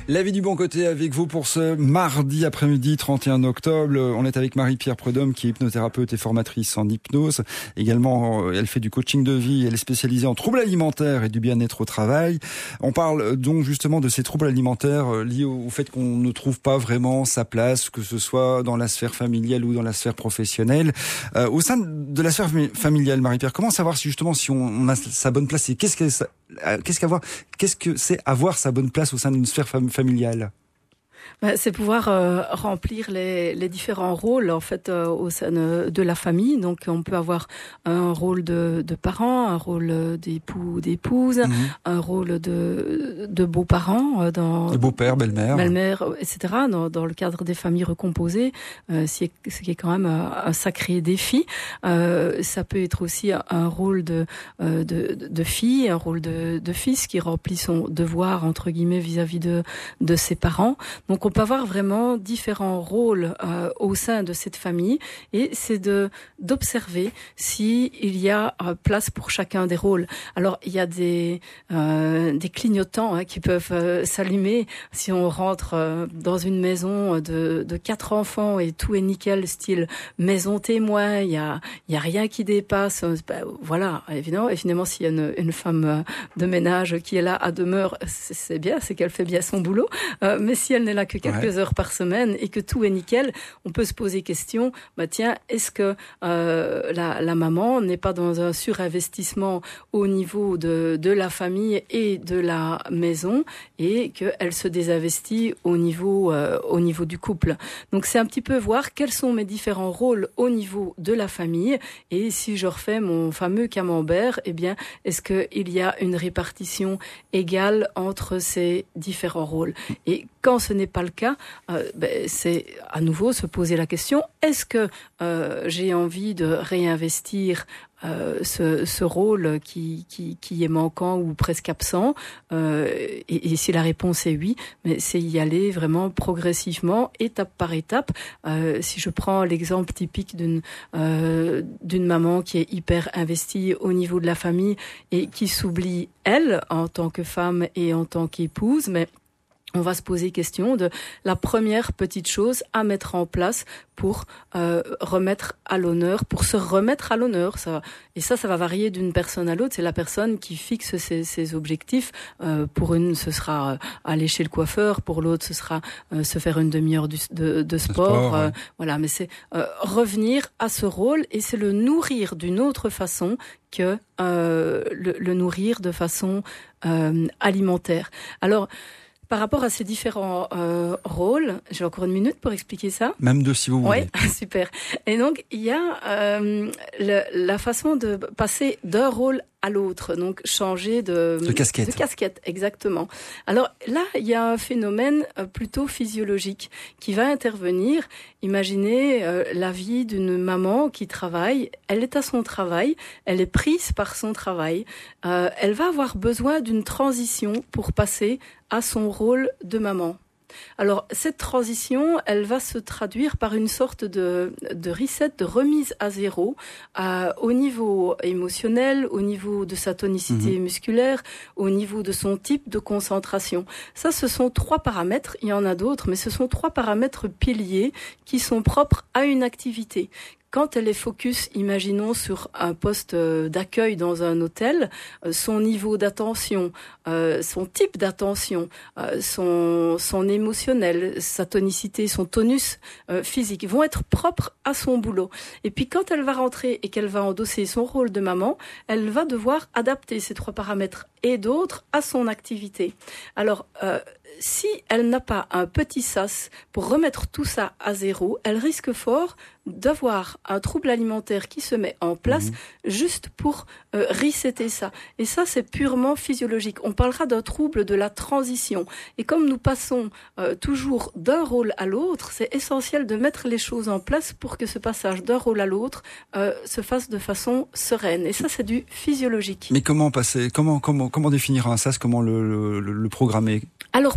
La vie du bon côté avec vous pour ce mardi après-midi trente et un octobre. On est avec Marie-Pierre Prudhomme qui est hypnothérapeute et formatrice en hypnose. Également, elle fait du coaching de vie. Elle est spécialisée en troubles alimentaires et du bien-être au travail. On parle donc justement de ces troubles alimentaires liés au fait qu'on ne trouve pas vraiment sa place, que ce soit dans la sphère familiale ou dans la sphère professionnelle. Euh, au sein de la sphère familiale, Marie-Pierre, comment savoir si justement si on a sa bonne place et qu'est-ce que ça, qu'est-ce qu'avoir, qu'est-ce que c'est avoir sa bonne place au sein d'une sphère familiale? familiale. Ben, c'est pouvoir euh, remplir les, les différents rôles en fait euh, au sein de la famille. Donc on peut avoir un rôle de, de parent, un rôle d'époux, d'épouse, mmh. un rôle de, de beaux-parents, euh, dans de beau-père, belle-mère, belle-mère, et cetera. Dans, dans le cadre des familles recomposées, euh, c'est, ce qui est quand même un, un sacré défi. Euh, ça peut être aussi un rôle de, euh, de, de fille, un rôle de, de fils qui remplit son devoir entre guillemets vis-à-vis de, de ses parents. Donc on peut avoir vraiment différents rôles euh, au sein de cette famille et c'est de d'observer si il y a euh, place pour chacun des rôles. Alors il y a des euh, des clignotants hein, qui peuvent euh, s'allumer si on rentre euh, dans une maison de de quatre enfants et tout est nickel, style maison témoin, il y a il y a rien qui dépasse. Ben, voilà, évidemment, et finalement s'il y a une, une femme de ménage qui est là à demeure, c'est, c'est bien, c'est qu'elle fait bien son boulot. Euh, mais si elle n'est là que quelques ouais. heures par semaine et que tout est nickel, on peut se poser question, bah tiens, est-ce que euh, la, la maman n'est pas dans un surinvestissement au niveau de, de la famille et de la maison et qu'elle se désinvestit au niveau, euh, au niveau du couple. Donc c'est un petit peu voir quels sont mes différents rôles au niveau de la famille et si je refais mon fameux camembert, eh bien, est-ce qu'il y a une répartition égale entre ces différents rôles? Et quand ce n'est pas le cas, euh, ben, c'est à nouveau se poser la question, est-ce que euh, j'ai envie de réinvestir euh, ce, ce rôle qui, qui, qui est manquant ou presque absent euh, et, et si la réponse est oui, mais c'est y aller vraiment progressivement, étape par étape. Euh, si je prends l'exemple typique d'une, euh, d'une maman qui est hyper investie au niveau de la famille et qui s'oublie elle en tant que femme et en tant qu'épouse, mais on va se poser question de la première petite chose à mettre en place pour euh, remettre à l'honneur, pour se remettre à l'honneur. Ça, et ça, ça va varier d'une personne à l'autre. C'est la personne qui fixe ses, ses objectifs. Euh, pour une, ce sera euh, aller chez le coiffeur. Pour l'autre, ce sera euh, se faire une demi-heure du, de, de sport. sport euh, ouais. Voilà, mais c'est euh, revenir à ce rôle et c'est le nourrir d'une autre façon que euh, le, le nourrir de façon euh, alimentaire. Alors, par rapport à ces différents euh, rôles, j'ai encore une minute pour expliquer ça. Même deux si vous voulez. Oui, super. Et donc, il y a euh, le, la façon de passer d'un rôle à l'autre, donc changer de, de casquette. De casquette, exactement. Alors là, il y a un phénomène plutôt physiologique qui va intervenir. Imaginez euh, la vie d'une maman qui travaille, elle est à son travail, elle est prise par son travail, euh, elle va avoir besoin d'une transition pour passer à son rôle de maman. Alors, cette transition, elle va se traduire par une sorte de, de reset, de remise à zéro, à, au niveau émotionnel, au niveau de sa tonicité mmh. musculaire, au niveau de son type de concentration. Ça, ce sont trois paramètres, il y en a d'autres, mais ce sont trois paramètres piliers qui sont propres à une activité. Quand elle est focus, imaginons, sur un poste d'accueil dans un hôtel, son niveau d'attention, euh, son type d'attention, euh, son, son émotionnel, sa tonicité, son tonus euh, physique vont être propres à son boulot. Et puis quand elle va rentrer et qu'elle va endosser son rôle de maman, elle va devoir adapter ces trois paramètres et d'autres à son activité. Alors, euh, si elle n'a pas un petit sas pour remettre tout ça à zéro, elle risque fort d'avoir un trouble alimentaire qui se met en place mmh. juste pour euh, resetter ça. Et ça, c'est purement physiologique. On parlera d'un trouble de la transition. Et comme nous passons euh, toujours d'un rôle à l'autre, c'est essentiel de mettre les choses en place pour que ce passage d'un rôle à l'autre euh, se fasse de façon sereine. Et ça, c'est du physiologique. Mais comment passer, comment, comment, comment définir un sas, comment le, le, le programmer ? Alors,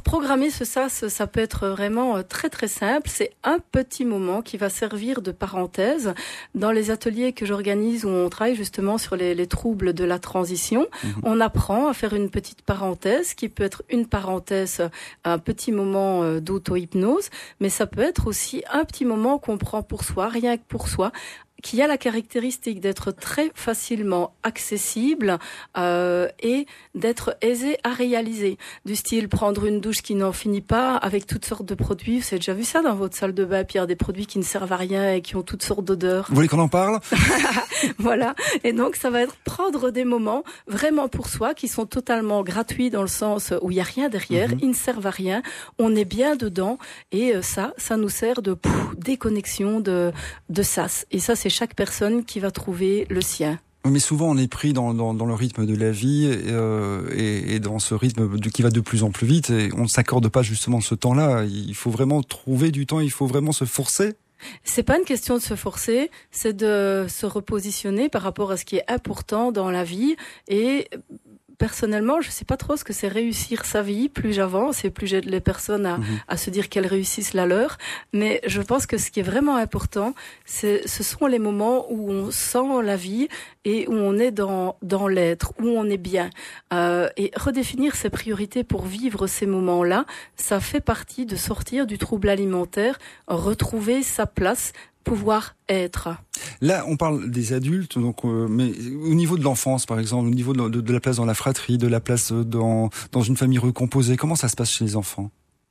programmer ce S A S, ça peut être vraiment très très simple. C'est un petit moment qui va servir de parenthèse dans les ateliers que j'organise où on travaille justement sur les, les troubles de la transition. Mmh. On apprend à faire une petite parenthèse qui peut être une parenthèse, un petit moment d'auto-hypnose, mais ça peut être aussi un petit moment qu'on prend pour soi, rien que pour soi, qui a la caractéristique d'être très facilement accessible euh, et d'être aisé à réaliser. Du style prendre une douche qui n'en finit pas avec toutes sortes de produits. Vous avez déjà vu ça dans votre salle de bain, Pierre, des produits qui ne servent à rien et qui ont toutes sortes d'odeurs. Vous voulez qu'on en parle? Voilà. Et donc, ça va être prendre des moments vraiment pour soi qui sont totalement gratuits dans le sens où il n'y a rien derrière, mmh. ils ne servent à rien, on est bien dedans et ça, ça nous sert de pouf, déconnexion de, de S A S. Et ça, c'est chaque personne qui va trouver le sien. Mais souvent, on est pris dans, dans, dans le rythme de la vie euh, et, et dans ce rythme de, qui va de plus en plus vite. Et on ne s'accorde pas justement ce temps-là. Il faut vraiment trouver du temps, il faut vraiment se forcer. C'est pas une question de se forcer, c'est de se repositionner par rapport à ce qui est important dans la vie. Et personnellement, je sais pas trop ce que c'est réussir sa vie. Plus j'avance et plus j'aide les personnes à, mmh. à se dire qu'elles réussissent la leur. Mais je pense que ce qui est vraiment important, c'est, ce sont les moments où on sent la vie et où on est dans, dans l'être, où on est bien. Euh, et redéfinir ses priorités pour vivre ces moments-là, ça fait partie de sortir du trouble alimentaire, retrouver sa place, pouvoir être. Là, on parle des adultes, donc, euh, mais au niveau de l'enfance, par exemple, au niveau de, de, de la place dans la fratrie, de la place dans, dans une famille recomposée, comment ça se passe chez les enfants ?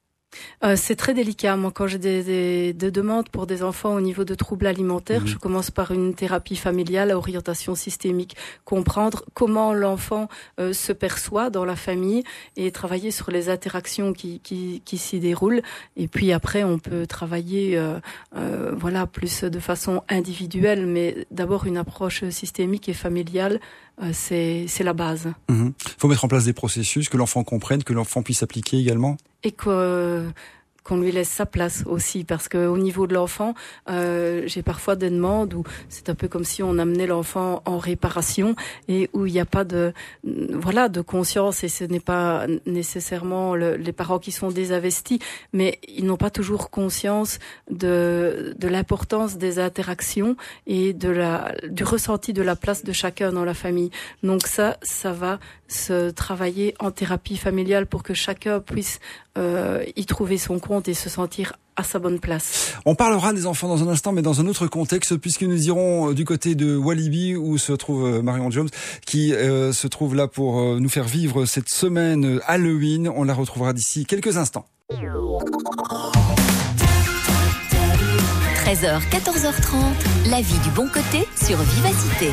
Euh, c'est très délicat. Moi, quand j'ai des, des, des demandes pour des enfants au niveau de troubles alimentaires, mmh. je commence par une thérapie familiale à orientation systémique, comprendre comment l'enfant euh, se perçoit dans la famille et travailler sur les interactions qui, qui, qui s'y déroulent. Et puis après, on peut travailler, euh, euh, voilà, plus de façon individuelle, mais d'abord une approche systémique et familiale. Euh, c'est, c'est la base. Il mmh. faut mettre en place des processus, que l'enfant comprenne, que l'enfant puisse appliquer également. Et que, qu'on lui laisse sa place aussi, parce que au niveau de l'enfant, euh, j'ai parfois des demandes où c'est un peu comme si on amenait l'enfant en réparation et où il n'y a pas de, voilà, de conscience, et ce n'est pas nécessairement le, les parents qui sont désinvestis, mais ils n'ont pas toujours conscience de, de l'importance des interactions et de la, du ressenti de la place de chacun dans la famille. Donc ça, ça va se travailler en thérapie familiale pour que chacun puisse euh, y trouver son compte et se sentir à sa bonne place. On parlera des enfants dans un instant, mais dans un autre contexte, puisque nous irons du côté de Walibi, où se trouve Marion Jones, qui euh, se trouve là pour euh, nous faire vivre cette semaine Halloween. On la retrouvera d'ici quelques instants. treize heures, quatorze heures trente, la vie du bon côté sur Vivacité.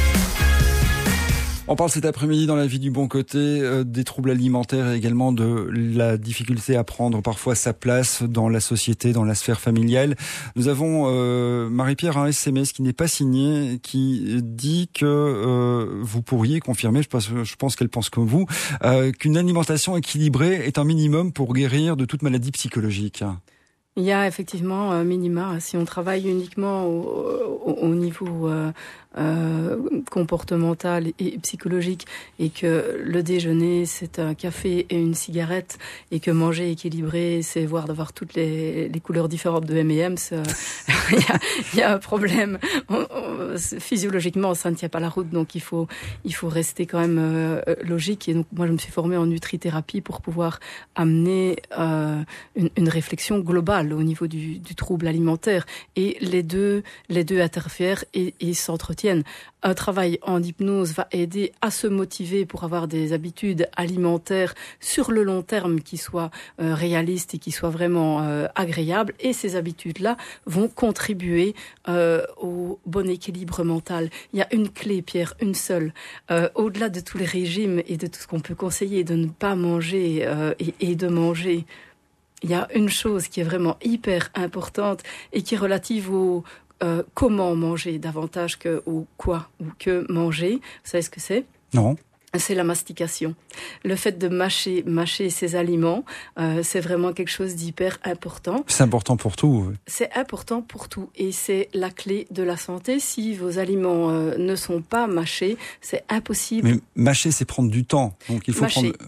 On parle cet après-midi dans la vie du bon côté euh, des troubles alimentaires et également de la difficulté à prendre parfois sa place dans la société, dans la sphère familiale. Nous avons euh, Marie-Pierre un S M S qui n'est pas signé, qui dit que euh, vous pourriez confirmer, je pense, je pense qu'elle pense comme vous, euh, qu'une alimentation équilibrée est un minimum pour guérir de toute maladie psychologique. Il y a effectivement un minima. Si on travaille uniquement au, au, au niveau euh, euh, comportemental et psychologique, et que le déjeuner c'est un café et une cigarette, et que manger équilibré c'est voir d'avoir toutes les, les couleurs différentes de M et M's, euh, il, y a, il y a un problème. On, on, physiologiquement ça ne tient pas la route, donc il faut il faut rester quand même euh, logique. Et donc moi je me suis formée en nutrithérapie pour pouvoir amener euh, une, une réflexion globale au niveau du, du trouble alimentaire, et les deux les deux interfèrent et, et s'entretiennent. Un travail en hypnose va aider à se motiver pour avoir des habitudes alimentaires sur le long terme qui soient euh, réalistes et qui soient vraiment euh, agréables, et ces habitudes-là vont contribuer euh, au bon équilibre mental. Il y a une clé, Pierre, une seule, euh, au-delà de tous les régimes et de tout ce qu'on peut conseiller, de ne pas manger euh, et, et de manger. Il y a une chose qui est vraiment hyper importante et qui est relative au euh, comment manger davantage que au quoi ou que manger. Vous savez ce que c'est ? Non. C'est la mastication. Le fait de mâcher, mâcher ses aliments, euh, c'est vraiment quelque chose d'hyper important. C'est important pour tout. Oui. C'est important pour tout, et c'est la clé de la santé. Si vos aliments euh, ne sont pas mâchés, c'est impossible. Mais mâcher, c'est prendre du temps. Donc il faut mâcher, prendre. Ouais. Voilà.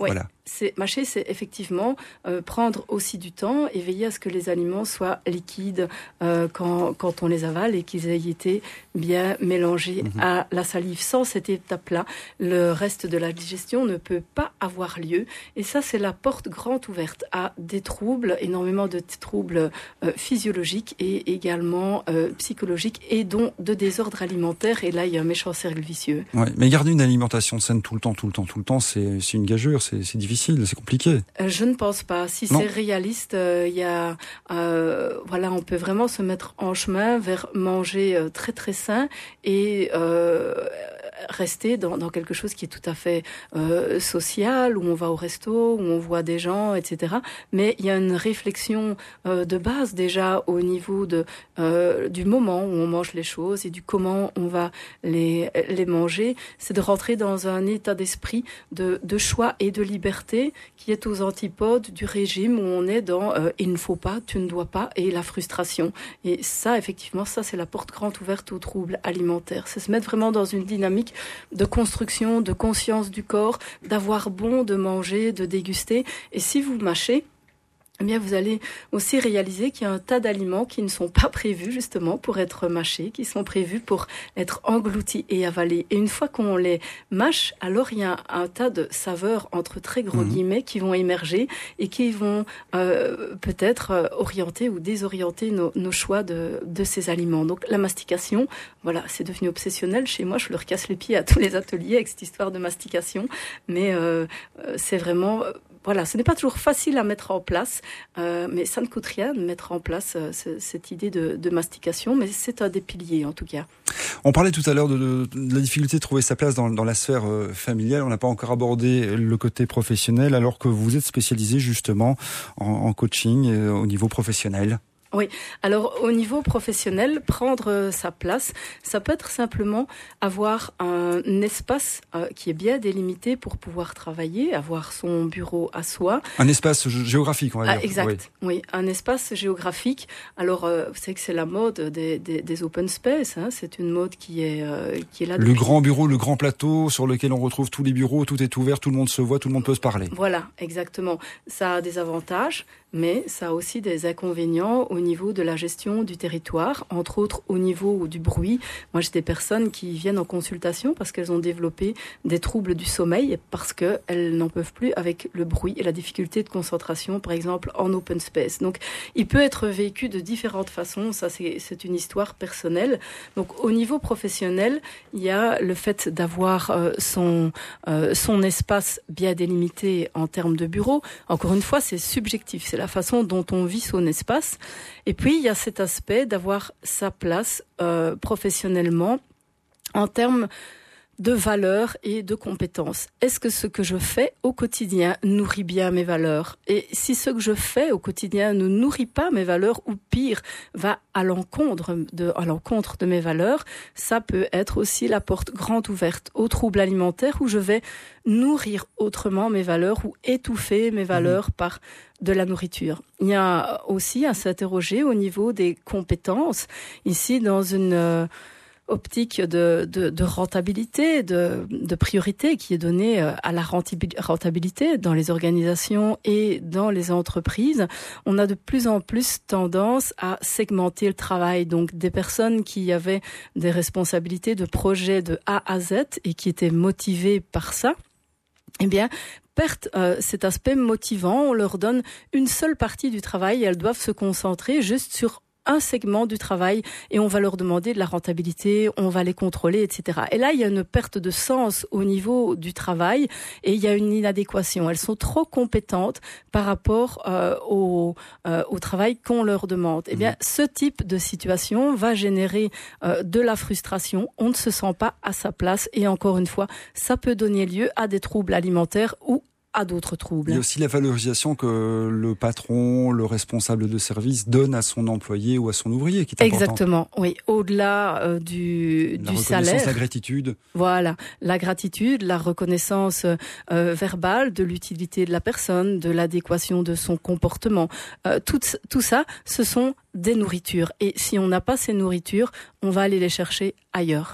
c'est, mâcher, c'est effectivement euh, prendre aussi du temps et veiller à ce que les aliments soient liquides euh, quand, quand on les avale et qu'ils aient été bien mélangés mmh. à la salive. Sans cette étape-là, le reste de la digestion ne peut pas avoir lieu. Et ça, c'est la porte grande ouverte à des troubles, énormément de troubles euh, physiologiques et également euh, psychologiques et dont de désordres alimentaires. Et là, il y a un méchant cercle vicieux. Ouais, mais garder une alimentation saine tout le temps, tout le temps, tout le temps, c'est, c'est une gageure, c'est, c'est difficile. C'est compliqué. Euh, je ne pense pas. Si non. c'est réaliste, il euh, y a, euh, voilà, on peut vraiment se mettre en chemin vers manger euh, très très sain et euh, rester dans, dans quelque chose qui est tout à fait euh, social, où on va au resto, où on voit des gens, et cetera. Mais il y a une réflexion euh, de base déjà au niveau de euh, du moment où on mange les choses et du comment on va les les manger. C'est de rentrer dans un état d'esprit de, de choix et de liberté qui est aux antipodes du régime où on est dans euh, il ne faut pas, tu ne dois pas et la frustration. Et ça, effectivement, ça c'est la porte grande ouverte aux troubles alimentaires. C'est se mettre vraiment dans une dynamique de construction, de conscience du corps, d'avoir bon, de manger, de déguster. Et si vous mâchez, eh bien, vous allez aussi réaliser qu'il y a un tas d'aliments qui ne sont pas prévus justement pour être mâchés, qui sont prévus pour être engloutis et avalés. Et une fois qu'on les mâche, alors il y a un, un tas de saveurs entre très gros mmh. guillemets qui vont émerger et qui vont euh, peut-être euh, orienter ou désorienter nos, nos choix de, de ces aliments. Donc la mastication, voilà, c'est devenu obsessionnel chez moi. Je leur casse les pieds à tous les ateliers avec cette histoire de mastication, mais euh, c'est vraiment euh, Voilà, ce n'est pas toujours facile à mettre en place, euh, mais ça ne coûte rien de mettre en place euh, ce, cette idée de, de mastication, mais c'est un des piliers en tout cas. On parlait tout à l'heure de, de, de la difficulté de trouver sa place dans, dans la sphère euh, familiale. On n'a pas encore abordé le côté professionnel, alors que vous êtes spécialisé justement en, en coaching et au niveau professionnel. Oui, alors au niveau professionnel, prendre sa place, ça peut être simplement avoir un espace euh, qui est bien délimité pour pouvoir travailler, avoir son bureau à soi. Un espace géographique, on va dire. Ah, exact, oui. oui, un espace géographique. Alors, euh, vous savez que c'est la mode des, des, des open space, hein, c'est une mode qui est, euh, qui est là. Le grand bureau, le grand plateau sur lequel on retrouve tous les bureaux, tout est ouvert, tout le monde se voit, tout le monde peut se parler. Voilà, exactement. Ça a des avantages, mais ça a aussi des inconvénients au niveau de la gestion du territoire, entre autres au niveau du bruit. Moi, j'ai des personnes qui viennent en consultation parce qu'elles ont développé des troubles du sommeil, parce qu'elles n'en peuvent plus avec le bruit et la difficulté de concentration, par exemple, en open space. Donc, il peut être vécu de différentes façons. Ça, c'est, c'est une histoire personnelle. Donc, au niveau professionnel, il y a le fait d'avoir euh, son, euh, son espace bien délimité en termes de bureau. Encore une fois, c'est subjectif. C'est la façon dont on vit son espace. Et puis, il y a cet aspect d'avoir sa place euh, professionnellement en termes de valeurs et de compétences. Est-ce que ce que je fais au quotidien nourrit bien mes valeurs ? Et si ce que je fais au quotidien ne nourrit pas mes valeurs, ou pire, va à l'encontre de, à l'encontre de mes valeurs, ça peut être aussi la porte grande ouverte aux troubles alimentaires où je vais nourrir autrement mes valeurs ou étouffer mes valeurs mmh. par de la nourriture. Il y a aussi à s'interroger au niveau des compétences. Ici, dans une euh, optique de, de, de rentabilité, de, de priorité qui est donnée à la rentabilité dans les organisations et dans les entreprises, on a de plus en plus tendance à segmenter le travail. Donc des personnes qui avaient des responsabilités de projets de A à Z et qui étaient motivées par ça, eh bien, perdent euh, cet aspect motivant. On leur donne une seule partie du travail et elles doivent se concentrer juste sur un segment du travail et on va leur demander de la rentabilité, on va les contrôler, et cetera. Et là, il y a une perte de sens au niveau du travail et il y a une inadéquation. Elles sont trop compétentes par rapport euh, au, euh, au travail qu'on leur demande. Eh bien, ce type de situation va générer euh, de la frustration. On ne se sent pas à sa place et encore une fois, ça peut donner lieu à des troubles alimentaires ou à d'autres troubles. Il y a aussi la valorisation que le patron, le responsable de service donne à son employé ou à son ouvrier qui est importante. Exactement, oui. Au-delà euh, du, la du salaire. La gratitude. Voilà, la gratitude, la reconnaissance euh, verbale de l'utilité de la personne, de l'adéquation de son comportement. Euh, tout, tout ça, ce sont des nourritures. Et si on n'a pas ces nourritures, on va aller les chercher ailleurs.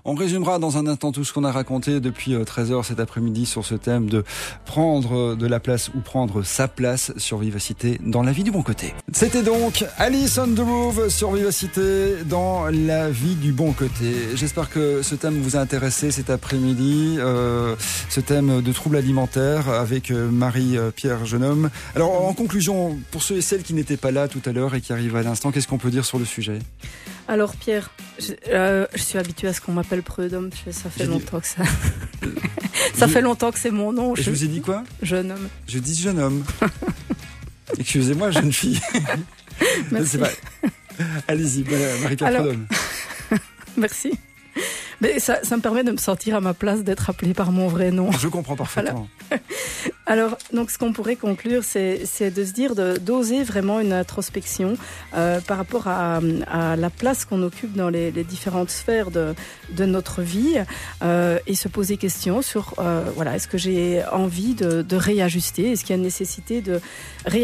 On résumera dans un instant tout ce qu'on a raconté depuis treize heures cet après-midi sur ce thème de prendre de la place ou prendre sa place sur Vivacité dans la vie du bon côté. C'était donc Alice on the Roof sur Vivacité dans la vie du bon côté. J'espère que ce thème vous a intéressé cet après-midi, euh, ce thème de troubles alimentaires avec Marie-Pierre Jeunhomme. Alors en conclusion, pour ceux et celles qui n'étaient pas là tout à l'heure et qui arrivent à l'instant, qu'est-ce qu'on peut dire sur le sujet ? Alors Pierre, je, euh, je suis habituée à ce qu'on m'appelle Prud'homme, ça fait J'ai longtemps dit... que ça... ça je... fait longtemps que c'est mon nom. Et je... je vous ai dit quoi ? Jeune homme. Je dis jeune homme. Excusez-moi, jeune fille. Merci. Pas... Allez-y, Marie-Pierre Alors... Prud'homme. Merci. Mais ça, ça me permet de me sentir à ma place, d'être appelée par mon vrai nom. Je comprends parfaitement. Voilà. Alors, donc, ce qu'on pourrait conclure, c'est, c'est de se dire, de, d'oser vraiment une introspection euh, par rapport à, à la place qu'on occupe dans les, les différentes sphères de, de notre vie euh, et se poser question sur, euh, voilà, est-ce que j'ai envie de, de réajuster ? Est-ce qu'il y a une nécessité de réajuster ?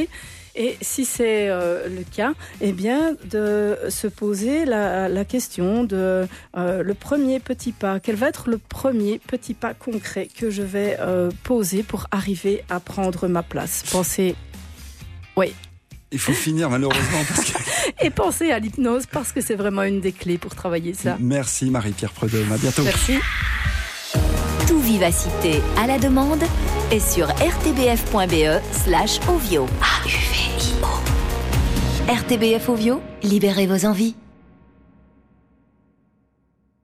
Et si c'est euh, le cas, eh bien, de se poser la, la question de euh, le premier petit pas. Quel va être le premier petit pas concret que je vais euh, poser pour arriver à prendre ma place ? Pensez, oui. Il faut finir malheureusement parce que... Et penser à l'hypnose parce que c'est vraiment une des clés pour travailler ça. Merci Marie-Pierre Prud'homme, à bientôt. Merci. Tout Vivacité à la demande est sur rtbf.be slash ovio. A U V I O. R T B F Ovio, libérez vos envies.